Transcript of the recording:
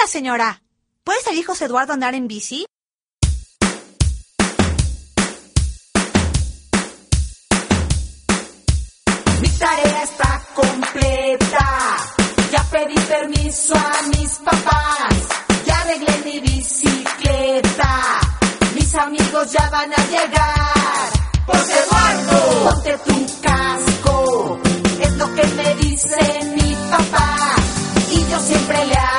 señora. ¿Puede salir José Eduardo a andar en bici? Mi tarea está completa. Ya pedí permiso a mis papás. Ya arreglé mi bicicleta. Mis amigos ya van a llegar. ¡José Eduardo! Ponte tu casco. Es lo que me dice mi papá. Y yo siempre le hago